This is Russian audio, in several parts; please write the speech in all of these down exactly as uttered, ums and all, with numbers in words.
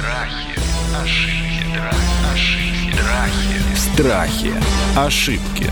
Страхи, ошибки, ошибки, страхи. Страхи, ошибки.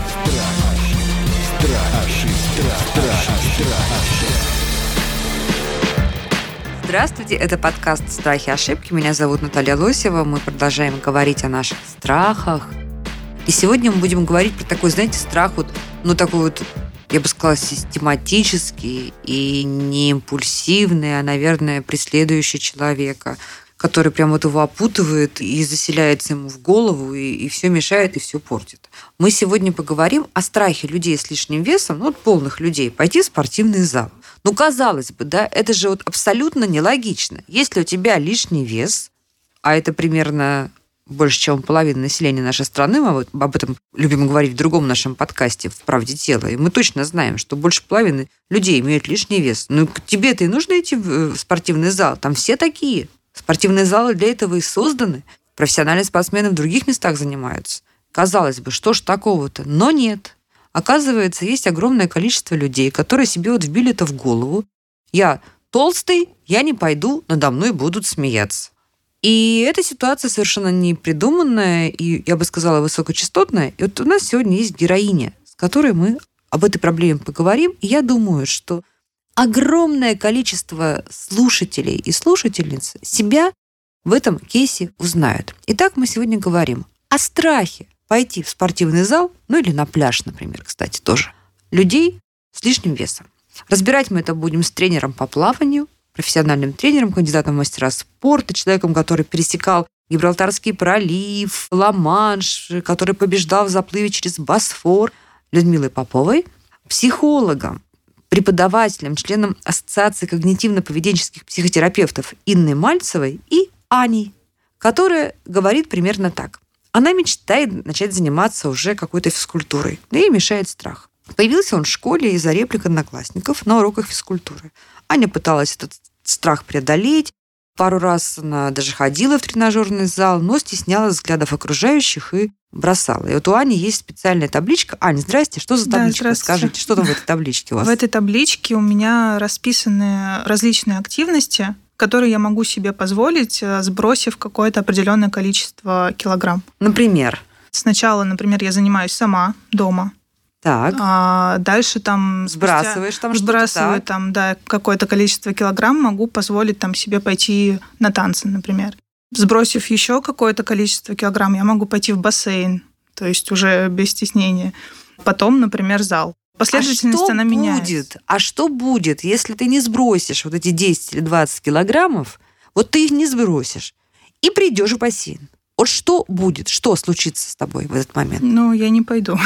Здравствуйте, это подкаст «Страхи, ошибки». Меня зовут Наталья Лосева. Мы продолжаем говорить о наших страхах. И сегодня мы будем говорить про такой, знаете, страх, вот, ну такой вот, я бы сказала, систематический и не импульсивный, а, наверное, преследующий человека, который прям вот его опутывает и заселяется ему в голову, и, и все мешает, и все портит. Мы сегодня поговорим о страхе людей с лишним весом, ну, вот полных людей, пойти в спортивный зал. Ну, казалось бы, да, это же вот абсолютно нелогично. Если у тебя лишний вес, а это примерно больше, чем половина населения нашей страны, мы вот об этом любим говорить в другом нашем подкасте «В правде тела», и мы точно знаем, что больше половины людей имеют лишний вес. Ну, тебе-то и нужно идти в спортивный зал, там все такие. Спортивные залы для этого и созданы. Профессиональные спортсмены в других местах занимаются. Казалось бы, что ж такого-то? Но нет. Оказывается, есть огромное количество людей, которые себе вот вбили это в голову. Я толстый, я не пойду, надо мной будут смеяться. И эта ситуация совершенно не придуманная и, я бы сказала, высокочастотная. И вот у нас сегодня есть героиня, с которой мы об этой проблеме поговорим. И я думаю, что огромное количество слушателей и слушательниц себя в этом кейсе узнают. Итак, мы сегодня говорим о страхе пойти в спортивный зал, ну или на пляж, например, кстати, тоже, людей с лишним весом. Разбирать мы это будем с тренером по плаванию, профессиональным тренером, кандидатом в мастера спорта, человеком, который пересекал Гибралтарский пролив, Ла-Манш, который побеждал в заплыве через Босфор, Людмилой Поповой, психологом, преподавателем, членом Ассоциации когнитивно-поведенческих психотерапевтов Инной Мальцевой и Аней, которая говорит примерно так. Она мечтает начать заниматься уже какой-то физкультурой, да ей мешает страх. Появился он в школе из-за реплик одноклассников на уроках физкультуры. Аня пыталась этот страх преодолеть. Пару раз она даже ходила в тренажерный зал, но стеснялась взглядов окружающих и бросала. И вот у Ани есть специальная табличка. Аня, здрасте, что за табличка? Да, скажите, что там в этой табличке у вас? В этой табличке у меня расписаны различные активности, которые я могу себе позволить, сбросив какое-то определенное количество килограмм. Например? Сначала, например, я занимаюсь сама дома. Так. А дальше там сбрасываешь там что-то, сбрасываю там, да, какое-то количество килограмм, могу позволить там себе пойти на танцы, например. Сбросив еще какое-то количество килограмм, я могу пойти в бассейн, то есть уже без стеснения. Потом, например, зал. Последовательность, а что она будет? меняется. А что будет, если ты не сбросишь вот эти десять или двадцать килограммов, вот ты их не сбросишь, и придешь в бассейн? Вот что будет? Что случится с тобой в этот момент? Ну, я не пойду.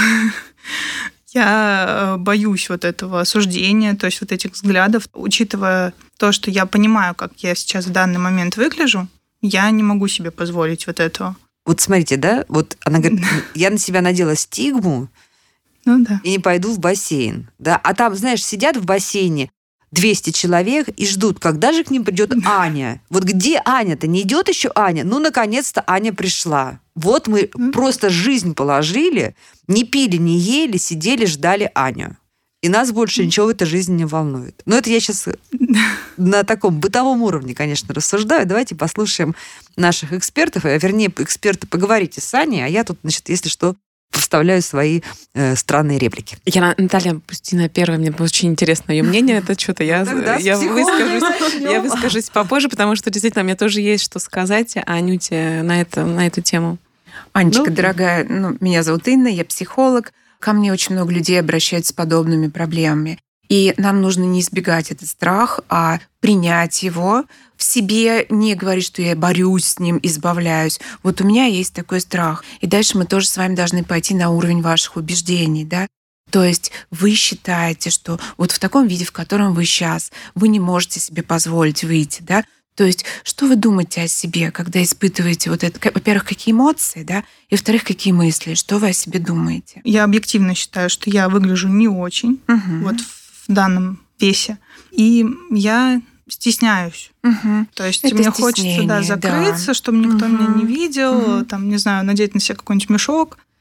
Я боюсь вот этого осуждения, то есть вот этих взглядов. Учитывая то, что я понимаю, как я сейчас в данный момент выгляжу, я не могу себе позволить вот этого. Вот смотрите, да, вот она говорит, я на себя надела стигму, ну, да. и не пойду в бассейн. Да? А там, знаешь, сидят в бассейне двести человек и ждут, когда же к ним придет Аня. Вот где Аня-то? Не идет еще Аня? Ну, наконец-то Аня пришла. Вот мы mm. просто жизнь положили, не пили, не ели, сидели, ждали Аню. И нас больше ничего в этой жизни не волнует. Но это я сейчас на таком бытовом уровне, конечно, рассуждаю. Давайте послушаем наших экспертов, а вернее, эксперты, поговорите с Аней, а я тут, значит, если что, вставляю свои э, странные реплики. Я, Наталья Пустина первая, мне очень интересно ее мнение. Это что-то я, я, выскажусь, я выскажусь попозже, потому что действительно мне тоже есть что сказать Анюте на, это, на эту тему. Анечка, ну, дорогая, ну, меня зовут Инна, я психолог. Ко мне очень много людей обращаются с подобными проблемами. И нам нужно не избегать этот страх, а принять его в себе, не говорить, что я борюсь с ним, избавляюсь. Вот у меня есть такой страх. И дальше мы тоже с вами должны пойти на уровень ваших убеждений, да? То есть вы считаете, что вот в таком виде, в котором вы сейчас, вы не можете себе позволить выйти, да? То есть что вы думаете о себе, когда испытываете вот это? Во-первых, какие эмоции, да? И, во-вторых, какие мысли? Что вы о себе думаете? Я объективно считаю, что я выгляжу не очень угу. вот в данном весе. И я стесняюсь. Угу. То есть это мне хочется да, закрыться, да. чтобы никто угу. меня не видел, угу. там, не знаю, надеть на себя какой-нибудь мешок.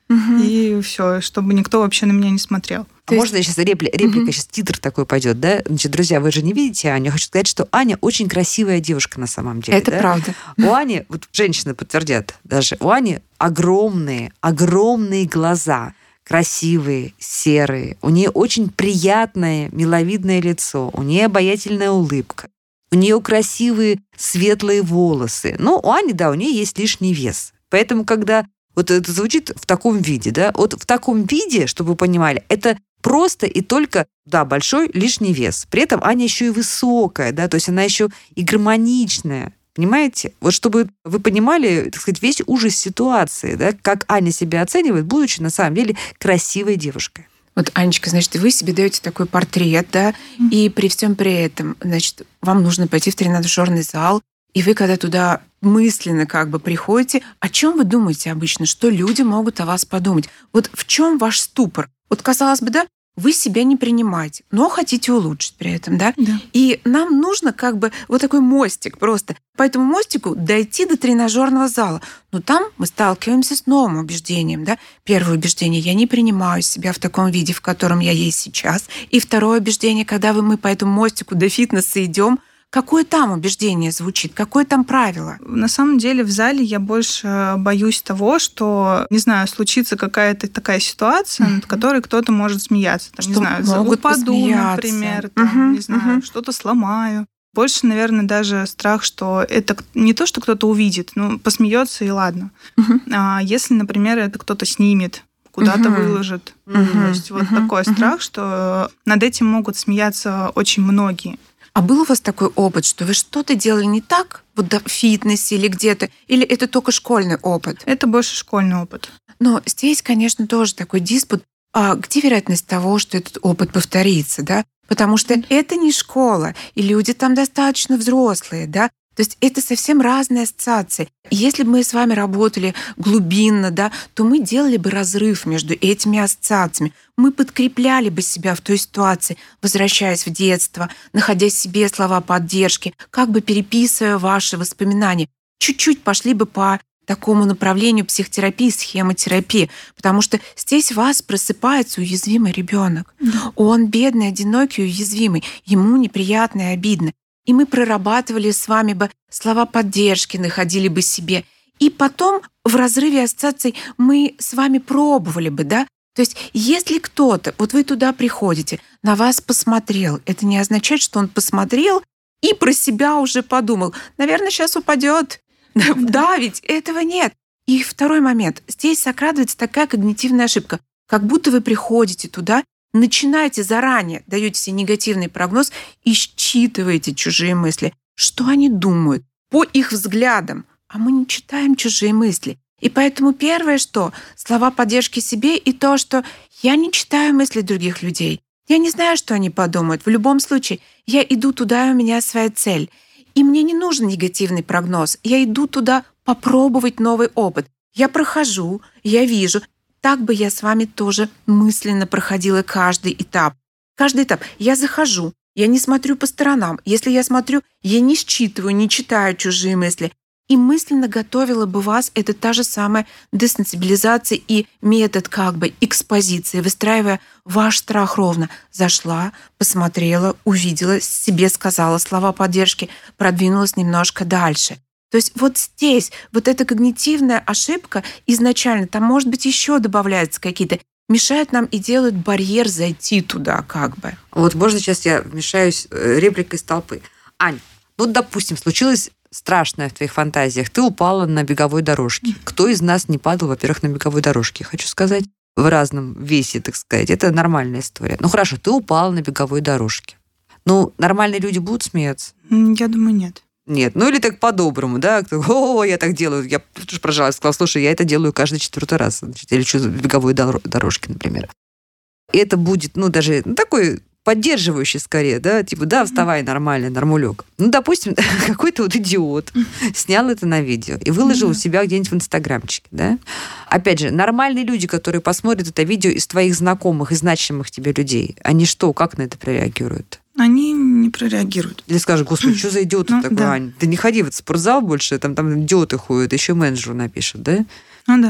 угу. и все, чтобы никто вообще на меня не смотрел. А есть... можно сейчас репли... реплика, угу. сейчас титр такой пойдет, да? Значит, друзья, вы же не видите Аню. Я хочу сказать, что Аня очень красивая девушка на самом деле. Это да? правда. У Ани, вот женщины подтвердят даже, у Ани огромные, огромные глаза, красивые, серые. У нее очень приятное, миловидное лицо. У нее обаятельная улыбка. У нее красивые светлые волосы. Но у Ани, да, у нее есть лишний вес. Поэтому, когда вот это звучит в таком виде, да, вот в таком виде, чтобы вы понимали, это просто и только, да, большой лишний вес. При этом Аня еще и высокая, да, то есть она еще и гармоничная. Понимаете? Вот чтобы вы понимали, так сказать, весь ужас ситуации, да, как Аня себя оценивает, будучи на самом деле красивой девушкой. Вот, Анечка, значит, вы себе даете такой портрет, да, mm-hmm. и при всем при этом, значит, вам нужно пойти в тренажерный зал, и вы, когда туда мысленно как бы приходите, о чем вы думаете обычно, что люди могут о вас подумать? Вот в чем ваш ступор? Вот, казалось бы, да, вы себя не принимаете, но хотите улучшить при этом, да? Да. И нам нужно как бы вот такой мостик просто. По этому мостику дойти до тренажерного зала. Но там мы сталкиваемся с новым убеждением, да? Первое убеждение: я не принимаю себя в таком виде, в котором я есть сейчас. И второе убеждение: когда мы по этому мостику до фитнеса идем, какое там убеждение звучит? Какое там правило? На самом деле в зале я больше боюсь того, что, не знаю, случится какая-то такая ситуация, mm-hmm. над которой кто-то может смеяться. Там, что не знаю, могут упаду, посмеяться. например, там, mm-hmm. не знаю, mm-hmm. что-то сломаю. Больше, наверное, даже страх, что это не то, что кто-то увидит, ну, посмеется и ладно. Mm-hmm. А если, например, это кто-то снимет, куда-то mm-hmm. выложит. Mm-hmm. То есть вот mm-hmm. такой mm-hmm. страх, что над этим могут смеяться очень многие. А был у вас такой опыт, что вы что-то делали не так, вот в фитнесе или где-то, или это только школьный опыт? Это больше школьный опыт. Но здесь, конечно, тоже такой диспут. А где вероятность того, что этот опыт повторится, да? Потому что это не школа, и люди там достаточно взрослые, да? То есть это совсем разные ассоциации. И если бы мы с вами работали глубинно, да, то мы делали бы разрыв между этими ассоциациями. Мы подкрепляли бы себя в той ситуации, возвращаясь в детство, находя себе слова поддержки, как бы переписывая ваши воспоминания. Чуть-чуть пошли бы по такому направлению психотерапии, схемотерапии, потому что здесь в вас просыпается уязвимый ребенок. Да. Он бедный, одинокий, уязвимый, ему неприятно и обидно. И мы прорабатывали с вами бы слова поддержки, находили бы себе. И потом в разрыве ассоциаций мы с вами пробовали бы, да? То есть если кто-то, вот вы туда приходите, на вас посмотрел, это не означает, что он посмотрел и про себя уже подумал. Наверное, сейчас упадет. Да, ведь этого нет. И второй момент. Здесь закрадывается такая когнитивная ошибка. Как будто вы приходите туда, начинаете заранее, даете себе негативный прогноз и считываете чужие мысли. Что они думают по их взглядам? А мы не читаем чужие мысли. И поэтому первое, что слова поддержки себе и то, что я не читаю мысли других людей. Я не знаю, что они подумают. В любом случае, я иду туда, и у меня своя цель. И мне не нужен негативный прогноз. Я иду туда попробовать новый опыт. Я прохожу, я вижу. Так бы я с вами тоже мысленно проходила каждый этап. Каждый этап. Я захожу, я не смотрю по сторонам. Если я смотрю, я не считываю, не читаю чужие мысли. И мысленно готовила бы вас, это та же самая десенсибилизация и метод как бы экспозиции, выстраивая ваш страх ровно. Зашла, посмотрела, увидела, себе сказала слова поддержки, продвинулась немножко дальше. То есть вот здесь вот эта когнитивная ошибка изначально, там, может быть, еще добавляются какие-то, мешают нам и делают барьер зайти туда как бы. Вот можно сейчас я вмешаюсь репликой из толпы. Ань, ну, допустим, случилось страшное в твоих фантазиях. Ты упала на беговой дорожке. Кто из нас не падал, во-первых, на беговой дорожке? Хочу сказать, в разном весе, так сказать. Это нормальная история. Ну, хорошо, ты упала на беговой дорожке. Ну, нормальные люди будут смеяться? Я думаю, нет. Нет, ну или так по-доброму, да, о, я так делаю, я тоже прожала, сказала, слушай, я это делаю каждый четвертый раз, значит, я лечу за беговой дорожки, например. И это будет, ну, даже ну, такой поддерживающий скорее, да, типа, да, вставай, нормально, нормулек. Ну, допустим, какой-то вот идиот снял это на видео и выложил у себя где-нибудь в инстаграмчике, да. Опять же, нормальные люди, которые посмотрят это видео из твоих знакомых и значимых тебе людей, они что, как на это прореагируют? Они не прореагируют. Или скажут, господи, что за идиот ну, такой, да. Ань? Ты не ходи в этот спортзал больше, там, там идиоты ходят, еще менеджеру напишут, да? Ну да.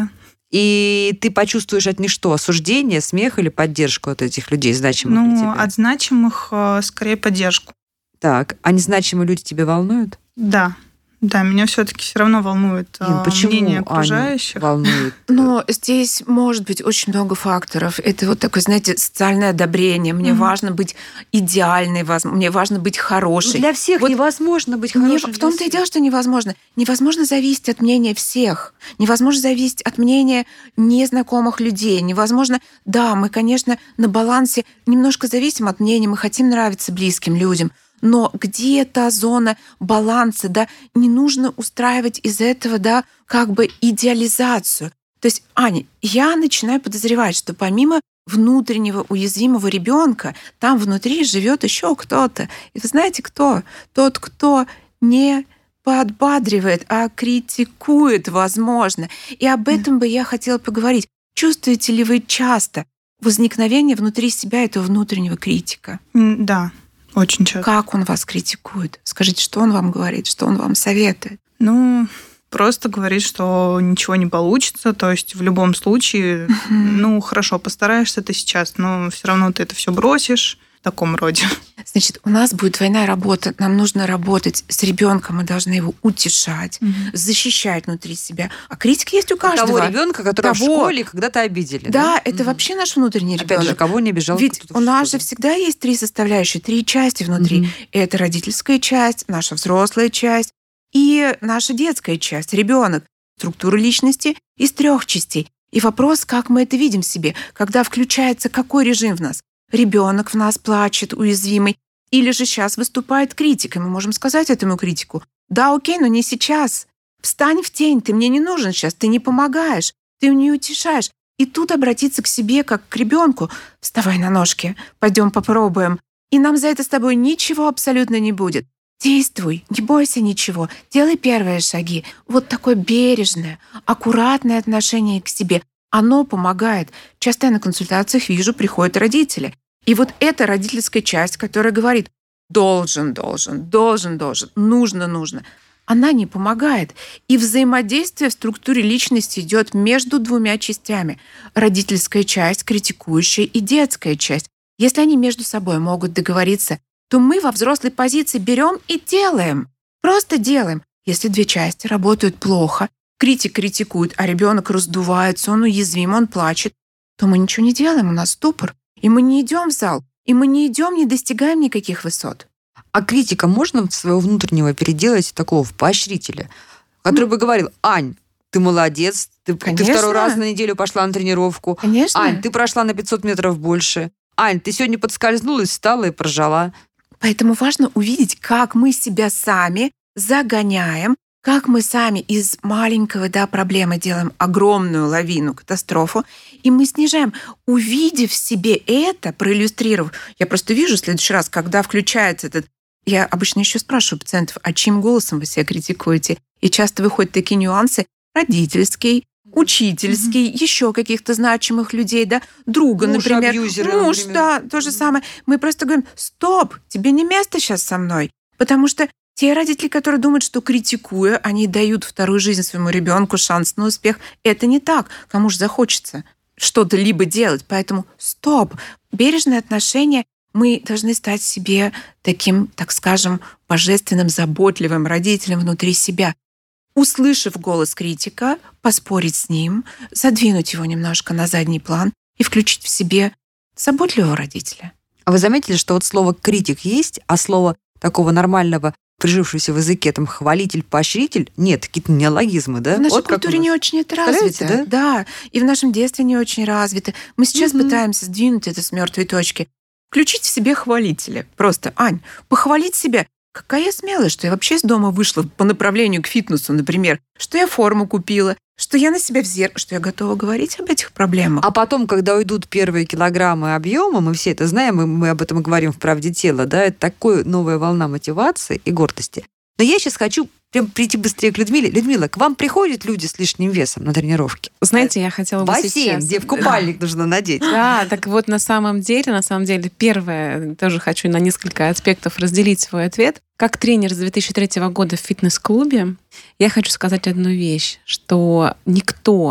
И ты почувствуешь от них что? Осуждение, смех или поддержку от этих людей, значимых ну, для тебя? От значимых скорее поддержку. Так, а незначимые люди тебя волнуют? Да. Да, меня все-таки все равно волнует Ин, почему мнение окружающих. Аню волнует? Но здесь может быть очень много факторов. Это вот такое, знаете, социальное одобрение. Мне mm-hmm. важно быть идеальной, мне важно быть хорошей. Ну, для всех вот невозможно быть хорошей. Не, в том-то и дело, что невозможно. Невозможно зависеть от мнения всех. Невозможно зависеть от мнения незнакомых людей. Невозможно... Да, мы, конечно, на балансе немножко зависим от мнения. Мы хотим нравиться близким людям. Но где та зона баланса, да, не нужно устраивать из этого, да, как бы идеализацию. То есть, Аня, я начинаю подозревать, что помимо внутреннего уязвимого ребенка, там внутри живет еще кто-то. И вы знаете, кто? Тот, кто не подбадривает, а критикует, возможно. И об этом бы я хотела поговорить. Чувствуете ли вы часто возникновение внутри себя этого внутреннего критика? Да. Очень часто. Как он вас критикует? Скажите, что он вам говорит, что он вам советует? Ну, просто говорит, что ничего не получится. То есть в любом случае, uh-huh. ну, хорошо, постараешься ты сейчас, но все равно ты это все бросишь. В таком роде. Значит, у нас будет двойная работа. Нам нужно работать с ребенком, мы должны его утешать, mm-hmm. защищать внутри себя. А критика есть у каждого. Того ребенка, которого того... в школе когда-то обидели. Да, да? это mm-hmm. вообще наш внутренний ребенок. Опять же, кого не обижал? Ведь у нас же всегда есть три составляющие, три части внутри. Mm-hmm. Это родительская часть, наша взрослая часть и наша детская часть, ребенок. Структура личности из трех частей. И вопрос, как мы это видим в себе, когда включается какой режим в нас. Ребенок в нас плачет, уязвимый, или же сейчас выступает критик, и мы можем сказать этому критику: да, окей, но не сейчас. Встань в тень, ты мне не нужен сейчас, ты не помогаешь, ты не утешаешь. И тут обратиться к себе как к ребенку: вставай на ножки, пойдем попробуем. И нам за это с тобой ничего абсолютно не будет. Действуй, не бойся ничего, делай первые шаги. Вот такое бережное, аккуратное отношение к себе. Оно помогает. Часто я на консультациях вижу, приходят родители. И вот эта родительская часть, которая говорит: должен, должен, должен, должен, нужно, нужно, она не помогает. И взаимодействие в структуре личности идет между двумя частями. Родительская часть, критикующая, и детская часть. Если они между собой могут договориться, то мы во взрослой позиции берем и делаем. Просто делаем. Если две части работают плохо, критик критикует, а ребенок раздувается, он уязвим, он плачет, то мы ничего не делаем, у нас ступор. И мы не идем в зал, и мы не идем, не достигаем никаких высот. А критика можно своего внутреннего переделать такого в поощрителя, который бы говорил: Ань, ты молодец, ты, ты второй раз на неделю пошла на тренировку. Конечно. Ань, ты прошла на пятьсот метров больше. Ань, ты сегодня подскользнулась, встала и прожала. Поэтому важно увидеть, как мы себя сами загоняем, как мы сами из маленького, да, проблемы делаем огромную лавину, катастрофу, и мы снижаем. Увидев в себе это, проиллюстрировав, я просто вижу в следующий раз, когда включается этот... Я обычно еще спрашиваю пациентов: а чьим голосом вы себя критикуете? И часто выходят такие нюансы: родительский, учительский, mm-hmm. еще каких-то значимых людей, да, друга, муж, например, абьюзеры, муж, например. Да, то же самое. Мы просто говорим: стоп, тебе не место сейчас со мной, потому что те родители, которые думают, что критикуя, они дают вторую жизнь своему ребенку, шанс на успех, это не так. Кому же захочется что-то либо делать? Поэтому стоп. Бережное отношение. Мы должны стать себе таким, так скажем, божественным, заботливым родителем внутри себя. Услышав голос критика, поспорить с ним, задвинуть его немножко на задний план и включить в себе заботливого родителя. А вы заметили, что вот слово «критик» есть, а слово такого нормального, прижившегося в языке, там, хвалитель, поощритель, нет, какие-то неологизмы, да? В нашей вот культуре не очень это развито. Да? да, и в нашем детстве не очень развито. Мы сейчас угу. пытаемся сдвинуть это с мертвой точки. Включить в себе хвалителя. Просто: Ань, похвалить себя. Какая я смелая, что я вообще из дома вышла по направлению к фитнесу, например, что я форму купила, что я на себя в зеркало, что я готова говорить об этих проблемах. А потом, когда уйдут первые килограммы объема, мы все это знаем, и мы об этом говорим в «Правде тела», да, это такая новая волна мотивации и гордости. Но я сейчас хочу прям прийти быстрее к Людмиле. Людмила, к вам приходят люди с лишним весом на тренировки? Знаете, я хотела бы бассейн, сейчас... где в купальник нужно надеть. Да, так вот на самом деле, на самом деле, первое, тоже хочу на несколько аспектов разделить свой ответ. Как тренер с две тысячи третьего года в фитнес-клубе, я хочу сказать одну вещь, что никто,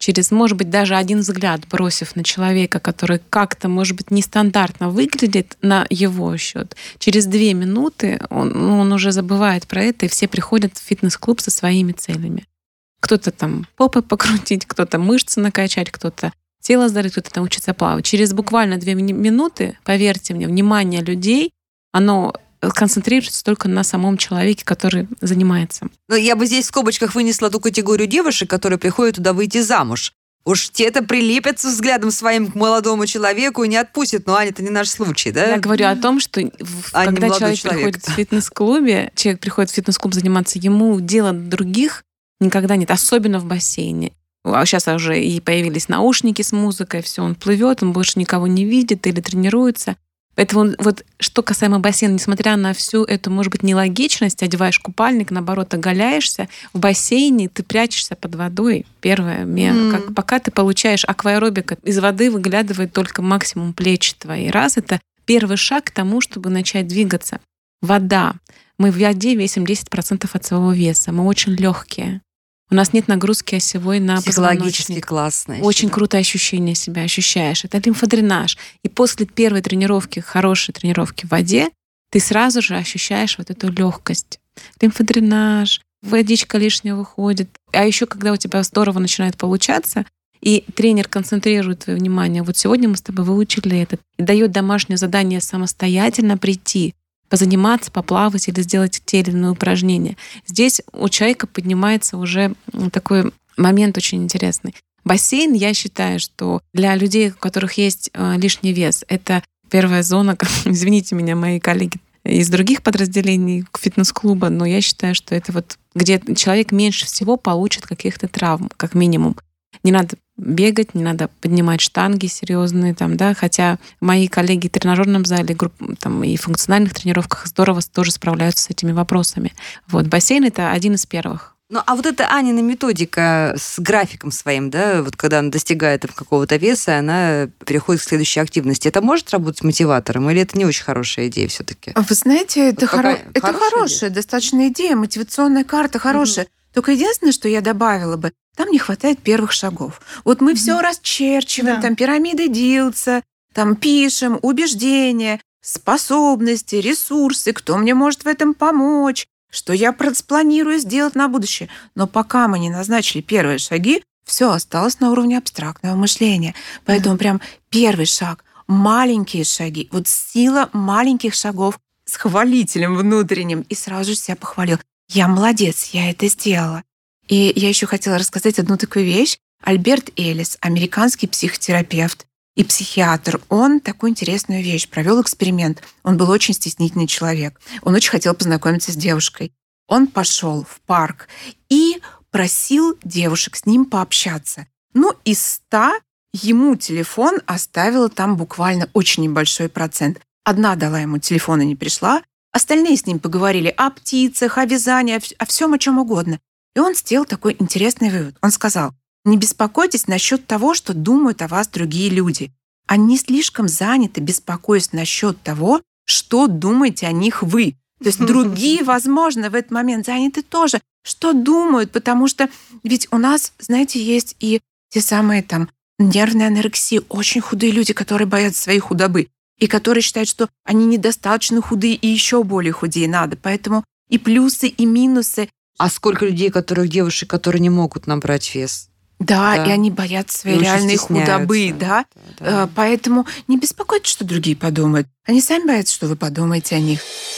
через, может быть, даже один взгляд, бросив на человека, который как-то, может быть, нестандартно выглядит на его счет, через две минуты он, ну, он уже забывает про это, и все приходят в фитнес-клуб со своими целями. Кто-то там попой покрутить, кто-то мышцы накачать, кто-то тело сдать, кто-то научиться плавать. Через буквально две минуты, поверьте мне, внимание людей, оно концентрируется только на самом человеке, который занимается. Но я бы здесь в скобочках вынесла ту категорию девушек, которые приходят туда выйти замуж. Уж те-то прилепятся взглядом своим к молодому человеку и не отпустят. Но, Аня, это не наш случай, да? Я говорю о том, что а когда человек, человек приходит в фитнес-клубе, человек приходит в фитнес-клуб заниматься, ему дела других никогда нет, особенно в бассейне. А сейчас уже и появились наушники с музыкой, все, он плывет, он больше никого не видит или тренируется. Поэтому вот что касаемо бассейна, несмотря на всю эту, может быть, нелогичность, одеваешь купальник, наоборот, оголяешься, в бассейне ты прячешься под водой. Первое, mm. как, пока ты получаешь акваэробика, из воды выглядывает только максимум плечи твои. Раз, это первый шаг к тому, чтобы начать двигаться. Вода. Мы в воде весим десять процентов от своего веса. Мы очень легкие. У нас нет нагрузки осевой на позвоночник. Классно. Очень да. крутое ощущение себя ощущаешь. Это лимфодренаж. И после первой тренировки, хорошей тренировки в воде, ты сразу же ощущаешь вот эту легкость. Лимфодренаж, водичка лишняя выходит. А еще когда у тебя здорово начинает получаться, и тренер концентрирует твое внимание, вот сегодня мы с тобой выучили это, и дает домашнее задание самостоятельно прийти, позаниматься, поплавать или сделать те или иные упражнения. Здесь у человека поднимается уже такой момент очень интересный. Бассейн, я считаю, что для людей, у которых есть лишний вес, это первая зона, извините меня, мои коллеги из других подразделений фитнес-клуба, но я считаю, что это вот где человек меньше всего получит каких-то травм, как минимум. Не надо бегать, не надо поднимать штанги серьезные, там, да, хотя мои коллеги в тренажерном зале групп, там, и функциональных тренировках здорово тоже справляются с этими вопросами. Вот, бассейн — это один из первых. Ну, а вот эта Анина методика с графиком своим, да, вот когда она достигает какого-то веса, она переходит к следующей активности. Это может работать мотиватором, или это не очень хорошая идея все-таки? Вы знаете, это, вот хоро... это хорошая, хорошая достаточно идея, мотивационная карта хорошая. Угу. Только единственное, что я добавила бы, там не хватает первых шагов. Вот мы mm-hmm. все расчерчиваем, да. там пирамиды Дилса, там пишем убеждения, способности, ресурсы, кто мне может в этом помочь, что я спланирую сделать на будущее. Но пока мы не назначили первые шаги, все осталось на уровне абстрактного мышления. Поэтому mm-hmm. прям первый шаг, маленькие шаги, вот сила маленьких шагов с хвалителем внутренним, и сразу же себя похвалил. Я молодец, я это сделала. И я еще хотела рассказать одну такую вещь. Альберт Эллис, американский психотерапевт и психиатр, он такую интересную вещь провел эксперимент. Он был очень стеснительный человек. Он очень хотел познакомиться с девушкой. Он пошел в парк и просил девушек с ним пообщаться. Ну, из ста ему телефон оставила там буквально очень небольшой процент. Одна дала ему телефон и не пришла, остальные с ним поговорили о птицах, о вязании, о всем, о чем угодно. И он сделал такой интересный вывод. Он сказал: не беспокойтесь насчет того, что думают о вас другие люди. Они слишком заняты, беспокоясь насчет того, что думаете о них вы. То есть другие, возможно, в этот момент заняты тоже, что думают, потому что ведь у нас, знаете, есть и те самые там нервные анорексии, очень худые люди, которые боятся своей худобы, и которые считают, что они недостаточно худые и еще более худее надо. Поэтому и плюсы, и минусы. А сколько людей, которых девушек, которые не могут набрать вес? Да, да. И они боятся своей реальной худобы, да? Да, да. Поэтому не беспокойтесь, что другие подумают. Они сами боятся, что вы подумаете о них.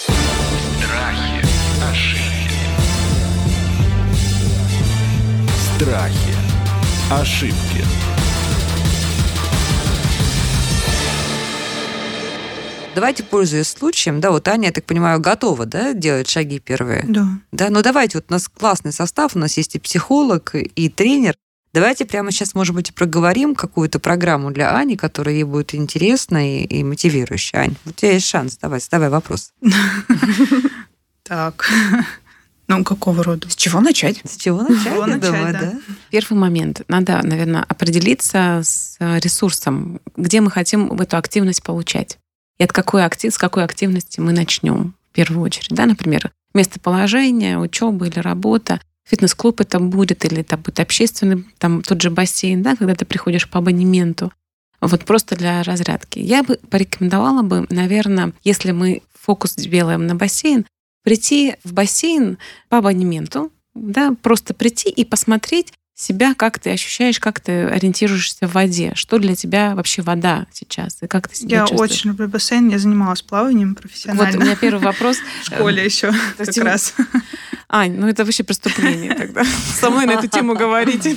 Страхи, ошибки. Страхи, ошибки. Давайте, пользуясь случаем, да, вот Аня, я так понимаю, готова, да, делать шаги первые? Да. Да, ну давайте, вот у нас классный состав, у нас есть и психолог, и тренер. Давайте прямо сейчас, может быть, проговорим какую-то программу для Ани, которая ей будет интересна и, и мотивирующая. Ань, у тебя есть шанс, давай, задавай вопрос. Так, ну какого рода? С чего начать? С чего начать, я думаю, да. Первый момент. Надо, наверное, определиться с ресурсом, где мы хотим эту активность получать. И от какой актив, с какой активности мы начнем в первую очередь. Да? Например, местоположение, учеба или работа. фитнес-клуб это будет, или это будет общественный, там тот же бассейн, да, когда ты приходишь по абонементу, вот просто для разрядки. Я бы порекомендовала бы, наверное, если мы фокус делаем на бассейн, прийти в бассейн по абонементу, да, просто прийти и посмотреть себя, как ты ощущаешь, как ты ориентируешься в воде, что для тебя вообще вода сейчас, и как ты себя Я чувствуешь. очень люблю бассейн, я занималась плаванием профессионально. Вот у меня первый вопрос. В школе еще как тему- раз. Ань, ну это вообще преступление тогда. Со мной на эту тему говорите.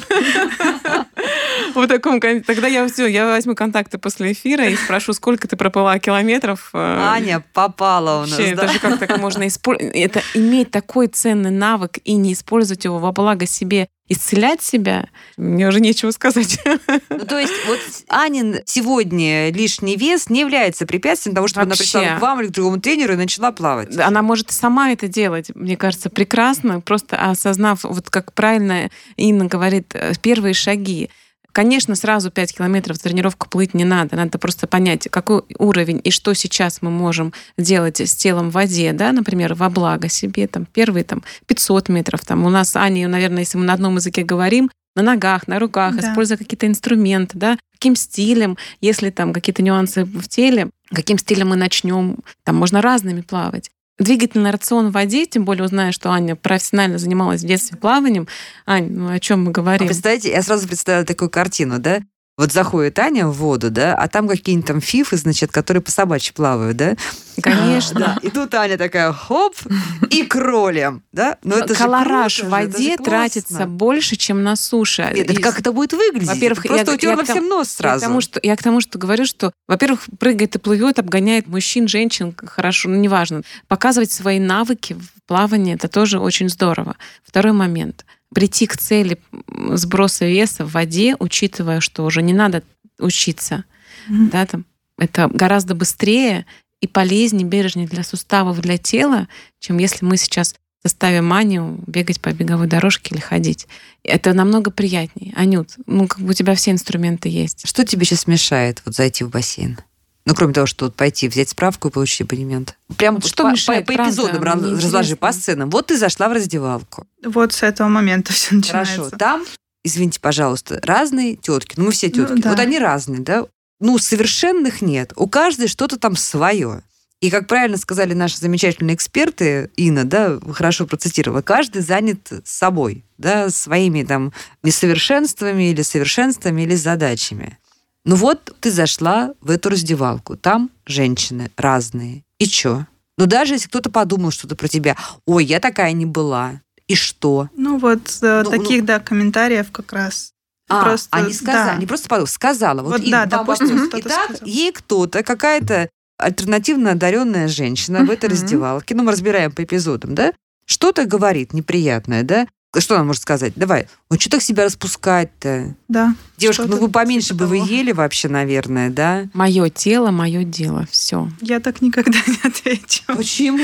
В таком кон- Тогда я все, я возьму контакты после эфира и спрошу, сколько ты проплыла километров. э, Аня попала у нас, Вообще, да? даже как так можно использовать? Это иметь такой ценный навык и не использовать его во благо себе, исцелять себя, мне уже нечего сказать. Ну, то есть вот Анин сегодня лишний вес не является препятствием того, чтобы она Вообще. пришла к вам или к другому тренеру и начала плавать. Она может и сама это делать, мне кажется, прекрасно, просто осознав, вот как правильно Инна говорит, э, первые шаги. Конечно, сразу пять километров тренировку плыть не надо. Надо просто понять, какой уровень и что сейчас мы можем делать с телом в воде, да, например, во благо себе. Там, первые там, пятьсот метров. Там, у нас с Аней, наверное, если мы на одном языке говорим, на ногах, на руках, Да. используя какие-то инструменты, да, каким стилем, если там какие-то нюансы в теле, каким стилем мы начнем. Там можно разными плавать. Двигательный рацион в воде, тем более узная, что Аня профессионально занималась в детстве плаванием. Ань, ну о чем мы А говорим? представляете, я сразу представила такую картину, да? Вот заходит Аня в воду, да, а там какие-нибудь там фифы, значит, которые по собачьи плавают, да? Конечно. Да. И тут Аня такая, хоп, и кролем, да? Но это же Колораж круто в же, это воде же классно. тратится больше, чем на суше. Нет, это И- как это будет выглядеть? Во-первых, Ты просто я- утерла я к тому- всем нос Я к, сразу. тому, что, я к тому, что говорю, что, во-первых, прыгает и плывет, обгоняет мужчин, женщин, хорошо, ну, неважно. Показывать свои навыки в плавании, это тоже очень здорово. Второй момент. Прийти к цели сброса веса в воде, учитывая, что уже не надо учиться. Мгм. Да, там, это гораздо быстрее и полезнее, бережнее для суставов, для тела, чем если мы сейчас заставим Аню бегать по беговой дорожке или ходить. Это намного приятнее. Анют, ну как бы у тебя все инструменты есть. Что тебе сейчас мешает вот зайти в бассейн? Ну, кроме того, что вот пойти взять справку и получить абонемент. Прям Что по, мешает, по, по правда? эпизодам Мне раз- разложи интересно. по сценам. Вот ты зашла в раздевалку. Вот с этого момента все начинается. Хорошо. Там, извините, пожалуйста, разные тетки. Ну, мы все тетки. Ну, да. Вот они разные, да? Ну, совершенных нет. У каждой что-то там свое. И, как правильно сказали наши замечательные эксперты, Инна, да, хорошо процитировала, каждый занят собой, да, своими там несовершенствами или совершенствами или задачами. Ну вот ты зашла в эту раздевалку, там женщины разные. И чё? Ну даже если кто-то подумал что-то про тебя, ой, я такая не была. И что? Ну вот э, Ну, таких, да, комментариев как раз. А, Просто, они сказали, да. не просто подумала, сказала. Вот, Вот им, да, вам допустим, вопрос. кто-то Итак, сказал. ей кто-то, какая-то альтернативно одаренная женщина в этой Мгм. раздевалке, ну мы разбираем по эпизодам, да, что-то говорит неприятное, да, что она может сказать? Давай, ну что так себя распускать-то? Да. Девушка, что-то ну вы поменьше типа бы вы того. ели вообще, наверное, да? Мое тело, мое дело. Все. Я так никогда не отвечу. Почему?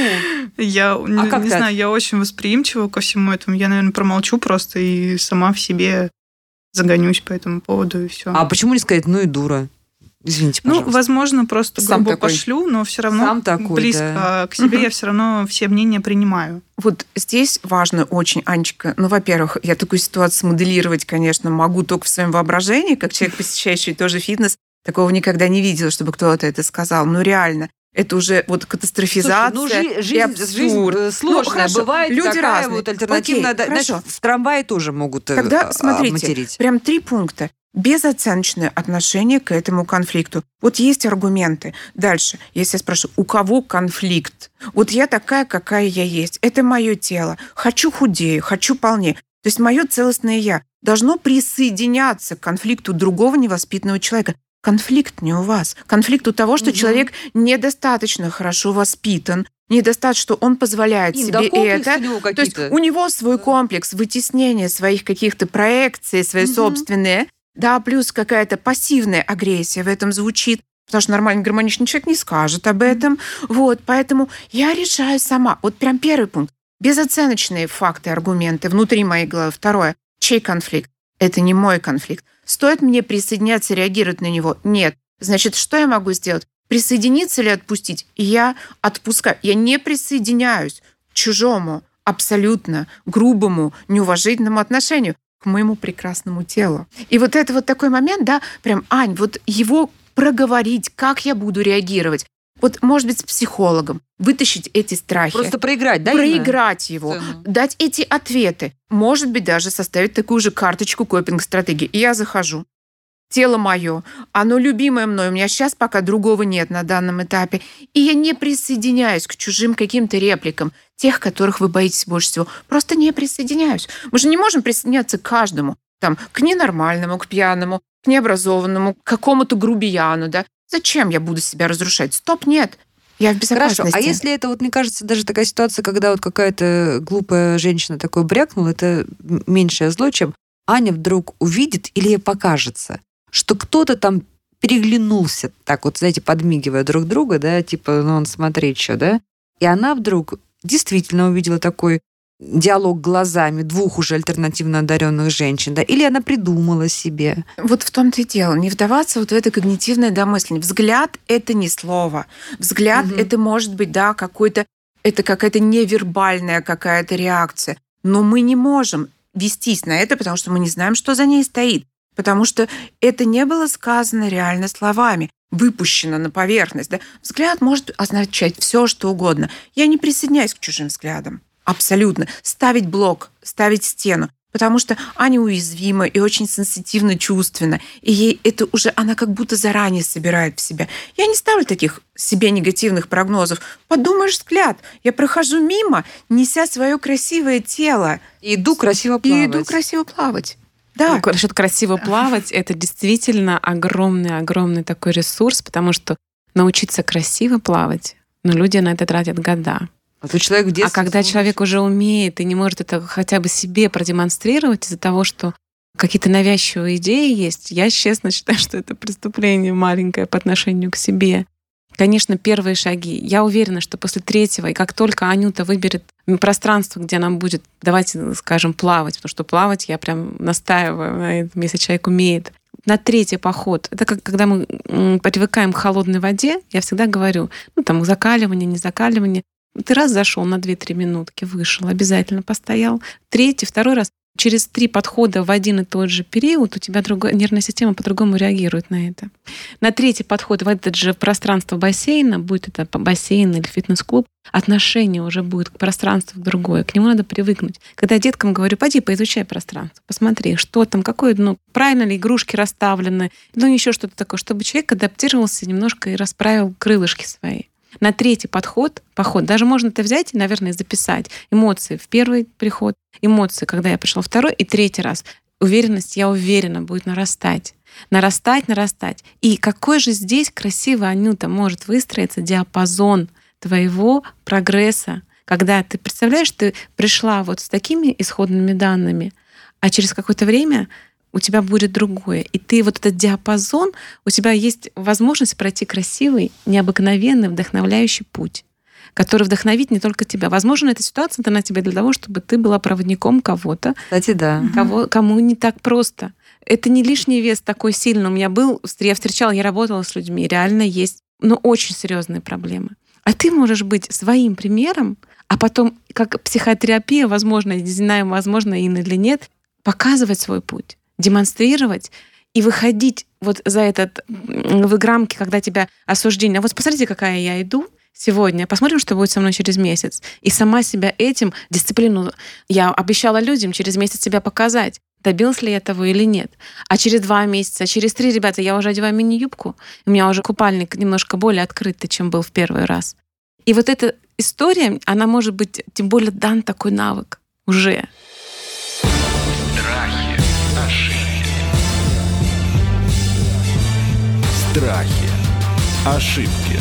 Я не, как не ты знаю, я очень восприимчива ко всему этому. Я, наверное, промолчу просто и сама в себе загонюсь по этому поводу, и все. А почему не сказать, ну и дура? Извините, Ну, пожалуйста. возможно, просто Сам грубо такой. пошлю, но все равно Сам такой, близко к себе Мгм. я все равно все мнения принимаю. Вот здесь важно очень, Анечка, ну, во-первых, я такую ситуацию моделировать, конечно, могу только в своем воображении, как человек, посещающий тоже фитнес, такого никогда не видела, чтобы кто-то это сказал. Ну, реально, это уже вот катастрофизация. Слушай, ну, жи- и жизнь, абсурд. жизнь э, сложная. Ну, хорошо, Бывает люди такая разные. вот альтернативная. Окей, да, знаешь, хорошо. в трамвае тоже могут э, Тогда а, смотрите, материть. прям три пункта. Безоценочное отношение к этому конфликту. Вот есть аргументы. Дальше, если я спрашиваю, у кого конфликт? Вот я такая, какая я есть. Это мое тело. Хочу худею, хочу полнее. То есть мое целостное я должно присоединяться к конфликту другого невоспитанного человека. Конфликт не у вас. Конфликт у того, что Мгм. человек недостаточно хорошо воспитан, недостаточно, что он позволяет Ин, да себе комплексы это. у него То есть какие-то. у него свой комплекс вытеснения своих каких-то проекций, свои Мгм. собственные, да, плюс какая-то пассивная агрессия в этом звучит, потому что нормальный гармоничный человек не скажет об этом. Вот, поэтому я решаю сама. Вот прям первый пункт. Безоценочные факты, аргументы внутри моей головы. Второе. Чей конфликт? Это не мой конфликт. Стоит мне присоединяться, реагировать на него? Нет. Значит, что я могу сделать? Присоединиться или отпустить? И я отпускаю. Я не присоединяюсь к чужому абсолютно грубому, неуважительному отношению к моему прекрасному телу. И вот это вот такой момент, да, прям, Ань, вот его проговорить, как я буду реагировать. Вот, может быть, с психологом вытащить эти страхи. Просто проиграть, да? Проиграть его, цену. Дать эти ответы. Может быть, даже составить такую же карточку копинг-стратегии. И я захожу. Тело мое, оно любимое мной, у меня сейчас пока другого нет на данном этапе. И я не присоединяюсь к чужим каким-то репликам, тех, которых вы боитесь больше всего. Просто не присоединяюсь. Мы же не можем присоединяться к каждому. Там, к ненормальному, к пьяному, к необразованному, к какому-то грубияну, да. Зачем я буду себя разрушать? Стоп, нет. Я в безопасности. Хорошо, а если это, вот мне кажется, даже такая ситуация, когда вот какая-то глупая женщина такое брякнула, это меньшее зло, чем Аня вдруг увидит или ей покажется, что кто-то там переглянулся, так вот, знаете, подмигивая друг друга, да, типа, ну, он смотри, что, да, и она вдруг действительно увидела такой диалог глазами двух уже альтернативно одаренных женщин, да, или она придумала себе. Вот в том-то и дело, не вдаваться вот в это когнитивное домысление. Взгляд — это не слово. Взгляд угу. — это может быть, да, какой-то, это какая-то невербальная какая-то реакция. Но мы не можем вестись на это, потому что мы не знаем, что за ней стоит. Потому что это не было сказано реально словами, выпущено на поверхность. Да? Взгляд может означать все, что угодно. Я не присоединяюсь к чужим взглядам. Абсолютно. Ставить блок, ставить стену. Потому что Аня уязвима и очень сенситивно, чувственна. И ей это уже, она как будто заранее собирает в себя. Я не ставлю таких себе негативных прогнозов. Подумаешь, взгляд. Я прохожу мимо, неся свое красивое тело. И иду красиво плавать. И иду красиво плавать. Да. Насчет красиво плавать, это действительно огромный-огромный такой ресурс, потому что научиться красиво плавать, ну, люди на это тратят года. А, то человек в детстве а когда человек уже умеет и не может это хотя бы себе продемонстрировать из-за того, что какие-то навязчивые идеи есть, я честно считаю, что это преступление маленькое по отношению к себе. Конечно, первые шаги. Я уверена, что после третьего, и как только Анюта выберет пространство, где нам будет, давайте скажем, плавать, потому что плавать я прям настаиваю на этом, если человек умеет. На третий поход, это как когда мы привыкаем к холодной воде, я всегда говорю, ну там закаливание, не закаливание. Ты раз зашел на две-три минутки, вышел, обязательно постоял. Третий, второй раз. Через три подхода в один и тот же период у тебя другая нервная система по-другому реагирует на это. На третий подход в этот же пространство бассейна, будь это бассейн или фитнес-клуб, отношение уже будет к пространству другое. К нему надо привыкнуть. Когда я деткам говорю, пойди поизучай пространство, посмотри, что там, какое дно, правильно ли игрушки расставлены, ну еще что-то такое, чтобы человек адаптировался немножко и расправил крылышки свои. На третий подход, поход, даже можно это взять и, наверное, записать. Эмоции в первый приход, эмоции, когда я пришла второй и третий раз. Уверенность, я уверена, будет нарастать. Нарастать, нарастать. И какой же здесь красивый, Анюта, может выстроиться диапазон твоего прогресса, когда ты представляешь, ты пришла вот с такими исходными данными, а через какое-то время у тебя будет другое. И ты вот этот диапазон, у тебя есть возможность пройти красивый, необыкновенный, вдохновляющий путь, который вдохновит не только тебя. Возможно, эта ситуация дана тебе для того, чтобы ты была проводником кого-то. Кстати, да. Кого, кому не так просто. Это не лишний вес такой сильный. У меня был, я встречала, я работала с людьми, реально есть, ну, очень серьезные проблемы. А ты можешь быть своим примером, а потом, как психотерапия, возможно, не знаю, возможно, Инна или нет, показывать свой путь, демонстрировать и выходить вот за этот в рамки, когда тебя осуждение. А вот посмотрите, какая я иду сегодня. Посмотрим, что будет со мной через месяц. И сама себя этим, дисциплину, я обещала людям через месяц себя показать. Добилась ли я этого или нет. А через два месяца, через три, ребята, я уже одеваю мини-юбку. У меня уже купальник немножко более открытый, чем был в первый раз. И вот эта история, она может быть, тем более дан такой навык уже. Страхи, ошибки. Страхи, ошибки.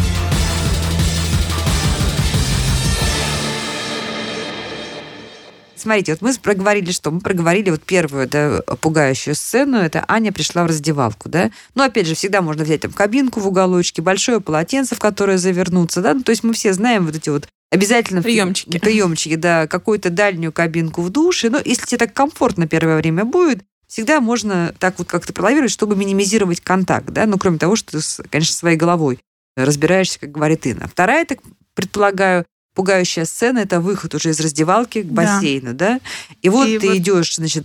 Смотрите, вот мы проговорили, что мы проговорили вот первую, да, пугающую сцену. Это Аня пришла в раздевалку, да. Ну, опять же, всегда можно взять там кабинку в уголочке, большое полотенце, в которое завернуться, да. Ну, то есть мы все знаем вот эти вот обязательно приемчики, приемчики, да, какую-то дальнюю кабинку в душе. Но если тебе так комфортно первое время будет, всегда можно так вот как-то пролавировать, чтобы минимизировать контакт, да. Ну, кроме того, что ты, конечно, своей головой разбираешься, как говорит Инна. Вторая, так предполагаю, пугающая сцена – это выход уже из раздевалки к бассейну, да? да? И вот и ты вот... идешь, значит,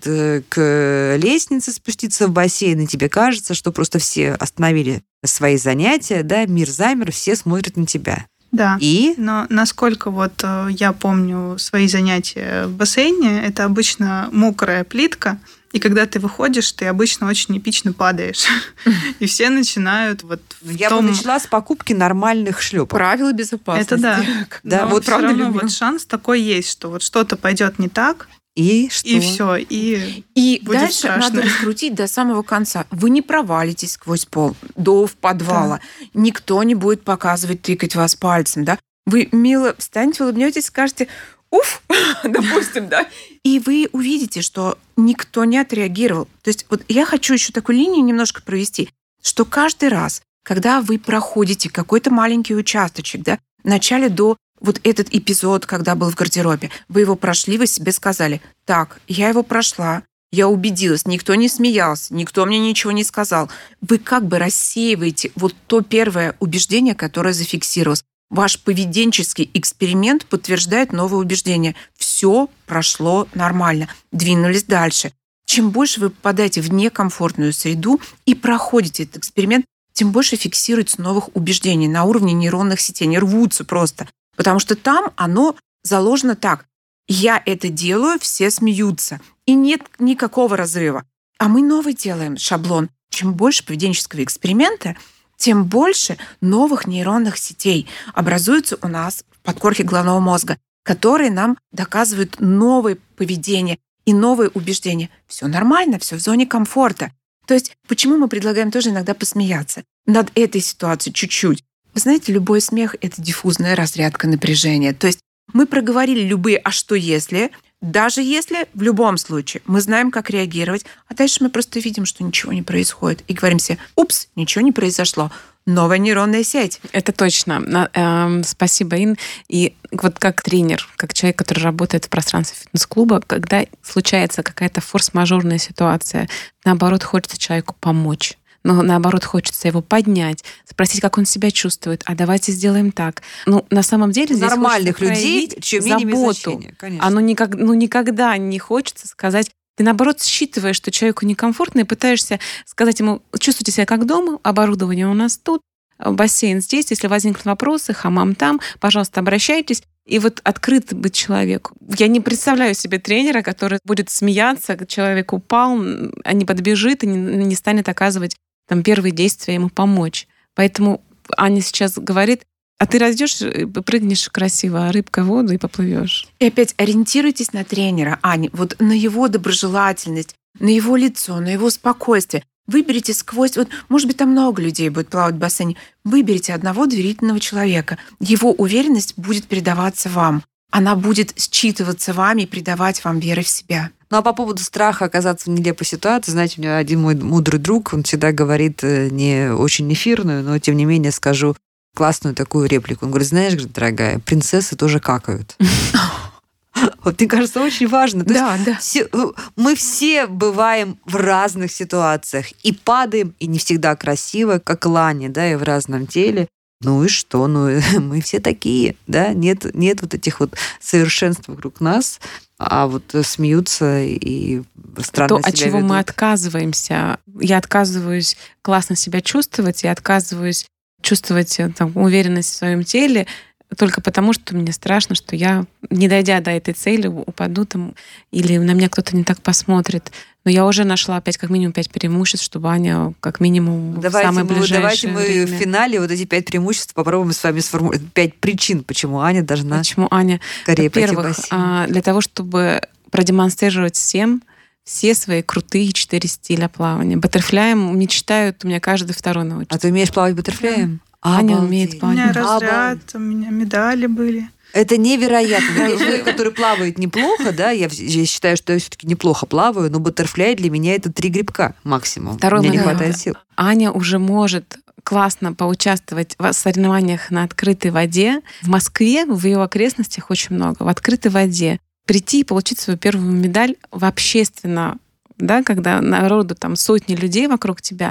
к лестнице спуститься в бассейн, и тебе кажется, что просто все остановили свои занятия, да, мир замер, все смотрят на тебя. Да, и... но насколько вот я помню свои занятия в бассейне, это обычно мокрая плитка, и когда ты выходишь, ты обычно очень эпично падаешь. И все начинают вот в Я том... бы начала с покупки нормальных шлёпок. Правила безопасности. Это да. да Но вот все равно вот шанс такой есть, что вот что-то пойдет не так, и что? И все, и И будет дальше страшно. надо раскрутить до самого конца. Вы не провалитесь сквозь пол до в подвала. Да. Никто не будет показывать, тыкать вас пальцем, да? Вы мило встанете, улыбнетесь, скажете «уф», допустим, да? И вы увидите, что никто не отреагировал. То есть вот я хочу еще такую линию немножко провести, что каждый раз, когда вы проходите какой-то маленький участочек, да, вначале до вот этот эпизод, когда был в гардеробе, вы его прошли, вы себе сказали, так, я его прошла, я убедилась, никто не смеялся, никто мне ничего не сказал. Вы как бы рассеиваете вот то первое убеждение, которое зафиксировалось. Ваш поведенческий эксперимент подтверждает новое убеждение. Все прошло нормально, двинулись дальше. Чем больше вы попадаете в некомфортную среду и проходите этот эксперимент, тем больше фиксируется новых убеждений на уровне нейронных сетей. Они рвутся просто. Потому что там оно заложено так. Я это делаю, все смеются. И нет никакого разрыва. А мы новый делаем шаблон. Чем больше поведенческого эксперимента, тем больше новых нейронных сетей образуется у нас в подкорке головного мозга, которые нам доказывают новое поведение и новые убеждения. Все нормально, все в зоне комфорта. То есть почему мы предлагаем тоже иногда посмеяться над этой ситуацией чуть-чуть? Вы знаете, любой смех — это диффузная разрядка напряжения. То есть мы проговорили любые «а что если?», даже если в любом случае мы знаем, как реагировать, а дальше мы просто видим, что ничего не происходит, и говорим себе «упс, ничего не произошло». Новая нейронная сеть. Это точно. Спасибо, Ин. И вот как тренер, как человек, который работает в пространстве фитнес-клуба, когда случается какая-то форс-мажорная ситуация, наоборот, хочется человеку помочь. Но наоборот, хочется его поднять, спросить, как он себя чувствует, а давайте сделаем так. Ну, на самом деле здесь нормальных людей, чем заботу. Оно никак, ну, никогда не хочется сказать. Ты, наоборот, считываешь, что человеку некомфортно, и пытаешься сказать ему, чувствуйте себя как дома, оборудование у нас тут, бассейн здесь, если возникнут вопросы, хамам там, пожалуйста, обращайтесь. И вот открыт быть человеку. Я не представляю себе тренера, который будет смеяться, человек упал, а не подбежит и не, не станет оказывать там первые действия ему помочь. Поэтому Аня сейчас говорит, а ты раздешь, прыгнешь красиво рыбкой в воду и поплывешь. И опять ориентируйтесь на тренера, Аня, вот на его доброжелательность, на его лицо, на его спокойствие. Выберите сквозь... Вот, может быть, там много людей будет плавать в бассейне. Выберите одного доверительного человека. Его уверенность будет передаваться вам. Она будет считываться вами и придавать вам веры в себя. Ну а по поводу страха оказаться в нелепой ситуации, знаете, у меня один мой мудрый друг, он всегда говорит не очень эфирную, но тем не менее скажу классную такую реплику. Он говорит, знаешь, дорогая, принцессы тоже какают. Вот, мне кажется, очень важно. То да, есть да. Все, мы все бываем в разных ситуациях и падаем, и не всегда красиво, как лани, да, и в разном теле. Ну и что? Ну, мы все такие, да? Нет, нет вот этих вот совершенств вокруг нас, а вот смеются и странно То, себя от чего ведут. мы отказываемся. Я отказываюсь классно себя чувствовать, я отказываюсь чувствовать там, уверенность в своем теле, только потому, что мне страшно, что я, не дойдя до этой цели, упаду там, или на меня кто-то не так посмотрит. Но я уже нашла опять как минимум пять преимуществ, чтобы Аня как минимум давайте в самое мы, ближайшее Давайте мы время... в финале вот эти пять преимуществ попробуем с вами сформулировать. Пять причин, почему Аня должна Почему Аня? скорее пойти в Во-первых, бассейн. для того, чтобы продемонстрировать всем все свои крутые четыре стиля плавания. Баттерфляем мечтают у меня каждый второй научится. А ты умеешь плавать баттерфляем? Аня Обалдеть. умеет У плавать. меня разряд, у меня медали были. Это невероятно. Человек, который плавает неплохо, да, я, я считаю, что я все-таки неплохо плаваю, но баттерфляй для меня это три грибка максимум. Второй Мне не момент. хватает сил. Аня уже может классно поучаствовать в соревнованиях на открытой воде. В Москве, в ее окрестностях очень много. В открытой воде прийти и получить свою первую медаль в общественно, да, когда народу там сотни людей вокруг тебя.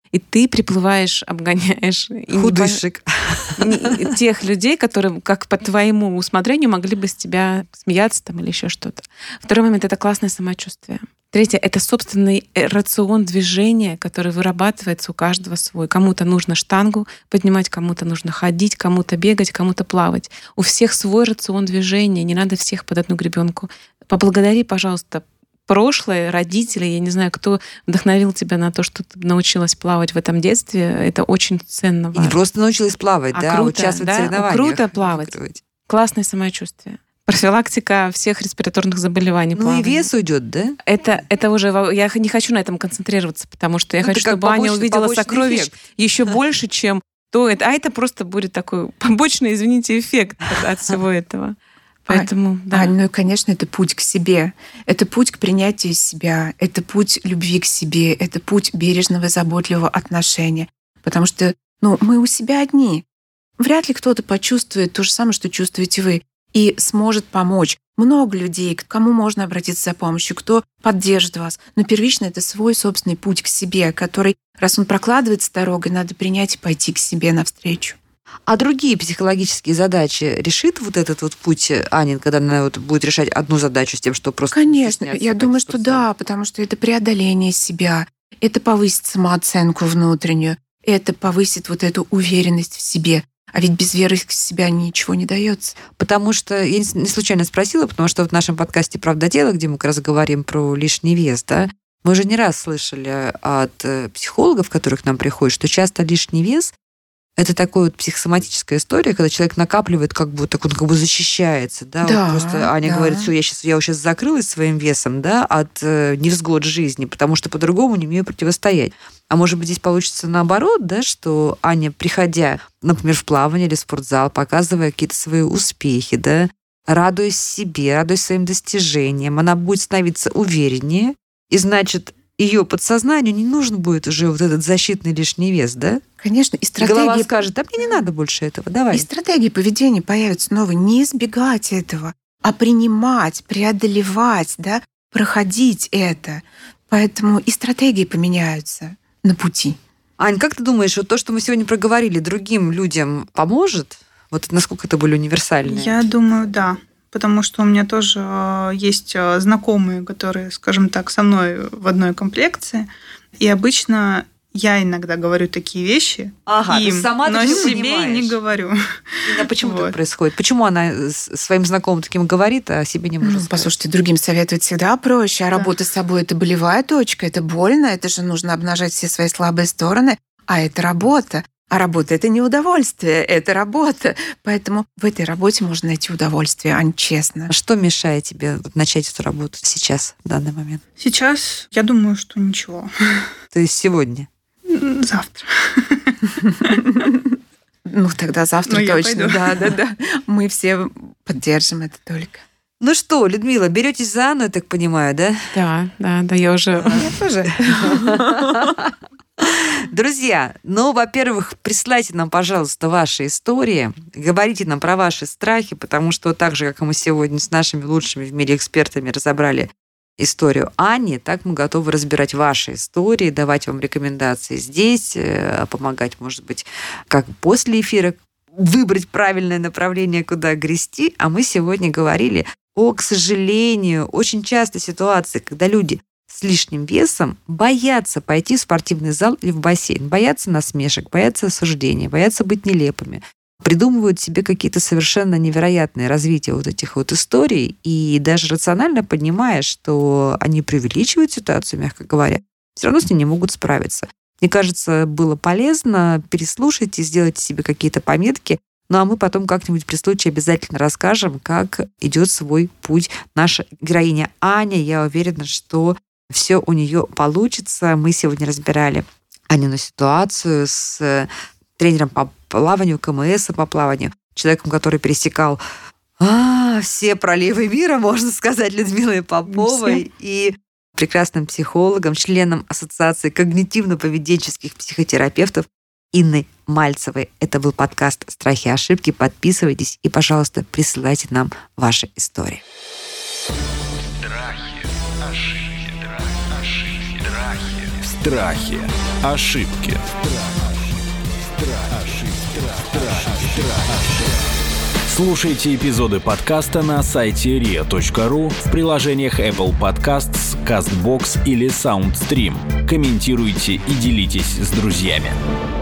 И ты приплываешь, обгоняешь и не Худышек. по- не- тех людей, которые, как по твоему усмотрению, могли бы с тебя смеяться там, или еще что-то. Второй момент — это классное самочувствие. Третье — это собственный рацион движения, который вырабатывается у каждого свой. Кому-то нужно штангу поднимать, кому-то нужно ходить, кому-то бегать, кому-то плавать. У всех свой рацион движения, не надо всех под одну гребенку. Поблагодари, пожалуйста, прошлое, родителей, я не знаю, кто вдохновил тебя на то, что ты научилась плавать в этом детстве. Это очень ценно. И важно. не просто научилась плавать, А да, круто, участвовать да, в соревнованиях. круто плавать. Выигрывать. Классное самочувствие. Профилактика всех респираторных заболеваний. Ну и плавания. вес уйдет, да? Это, это уже... во- Я не хочу на этом концентрироваться, потому что я Ну, хочу, это как чтобы Аня побочный- увидела побочный сокровищ эффект. еще больше, чем то это. А это просто будет такой побочный, извините, эффект от, от всего этого. Поэтому, да. Ань, ну и, конечно, это путь к себе. Это путь к принятию себя. Это путь любви к себе. Это путь бережного и заботливого отношения. Потому что ну, мы у себя одни. Вряд ли кто-то почувствует то же самое, что чувствуете вы, и сможет помочь. Много людей, к кому можно обратиться за помощью, кто поддержит вас. Но первично это свой собственный путь к себе, который, раз он прокладывается дорогой, надо принять и пойти к себе навстречу. А другие психологические задачи решит вот этот вот путь Анин, когда она вот будет решать одну задачу с тем, что просто... Конечно, стесняться я пойти думаю, в что спортзал? да, потому что это преодоление себя, это повысит самооценку внутреннюю, это повысит вот эту уверенность в себе. А ведь без веры в себя ничего не дается. Потому что, я не случайно спросила, потому что в нашем подкасте «Правда дела», где мы как раз говорим про лишний вес, да, мы уже не раз слышали от психологов, которые к нам приходят, что часто лишний вес — это такая вот психосоматическая история, когда человек накапливает, как бы так он как бы защищается, да, Да, вот просто Аня да. говорит, все, я сейчас я сейчас закрылась своим весом, да, от э, невзгод жизни, потому что по-другому не умею противостоять. А может быть, здесь получится наоборот, да, что Аня, приходя, например, в плавание или в спортзал, показывая какие-то свои успехи, да, радуясь себе, радуясь своим достижениям, она будет становиться увереннее, и значит, ее подсознанию не нужен будет уже вот этот защитный лишний вес, да? Конечно, и И голова стратегии, скажет, а мне не надо больше этого, давай. и стратегии поведения появятся новые. Не избегать этого, а принимать, преодолевать, да, проходить это. Поэтому и стратегии поменяются на пути. Ань, как ты думаешь, вот то, что мы сегодня проговорили, другим людям поможет? Вот насколько это были универсальные? Я думаю, да. Потому что у меня тоже э, есть э, знакомые, которые, скажем так, со мной в одной комплекции. И обычно я иногда говорю такие вещи Ага, им, ты сама но так не себе понимаешь. не говорю. А почему Вот. так происходит? Почему она с- своим знакомым таким говорит, а себе не может Ну, сказать? послушайте, другим советовать всегда проще, а Да. работа с собой — это болевая точка, это больно, это же нужно обнажать все свои слабые стороны, а это работа. А работа — это не удовольствие, это работа. Поэтому в этой работе можно найти удовольствие, Ань, честно. Что мешает тебе вот начать эту работу сейчас, в данный момент? Сейчас я думаю, что ничего. То есть сегодня? М, Завтра. Ну, тогда завтра Ну, я точно. пойду. Да, да, да. Мы все поддержим это только. Ну что, Людмила, беретесь за Анну, я так понимаю, да? Да, да, да, я уже... Я тоже. Друзья, ну, во-первых, присылайте нам, пожалуйста, ваши истории, говорите нам про ваши страхи, потому что так же, как и мы сегодня с нашими лучшими в мире экспертами разобрали историю Ани, так мы готовы разбирать ваши истории, давать вам рекомендации здесь, э, помогать, может быть, как после эфира выбрать правильное направление, куда грести. А мы сегодня говорили о, к сожалению, очень частой ситуации, когда люди с лишним весом боятся пойти в спортивный зал или в бассейн, боятся насмешек, боятся осуждения, боятся быть нелепыми, придумывают себе какие-то совершенно невероятные развития вот этих вот историй, и даже рационально понимая, что они преувеличивают ситуацию, мягко говоря, все равно с ней не могут справиться. Мне кажется, было полезно, переслушайте, сделайте себе какие-то пометки, ну а мы потом как-нибудь при случае обязательно расскажем, как идет свой путь наша героиня Аня. Я уверена, что все у нее получится. Мы сегодня разбирали Анину ситуацию с тренером по плаванию, КМС по плаванию, человеком, который пересекал а, все проливы мира, можно сказать, Людмилой Поповой, и прекрасным психологом, членом Ассоциации когнитивно-поведенческих психотерапевтов Инной Мальцевой. Это был подкаст «Страхи и ошибки». Подписывайтесь и, пожалуйста, присылайте нам ваши истории. Страхи, ошибки, страхи, ошибки, страхи. Страхи, ошибки. Слушайте эпизоды подкаста на сайте риа точка ру, в приложениях Apple Podcasts, CastBox или SoundStream. Комментируйте и делитесь с друзьями.